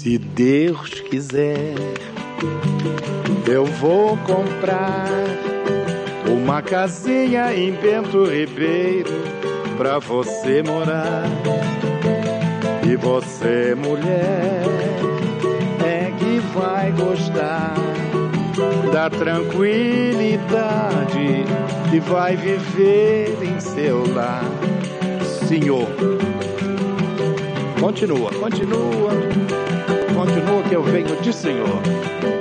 Se Deus quiser, eu vou comprar uma casinha em Bento Ribeiro pra você morar. E você, mulher, é que vai gostar da tranquilidade e vai viver em seu lar. Senhor, continua que eu venho de Senhor.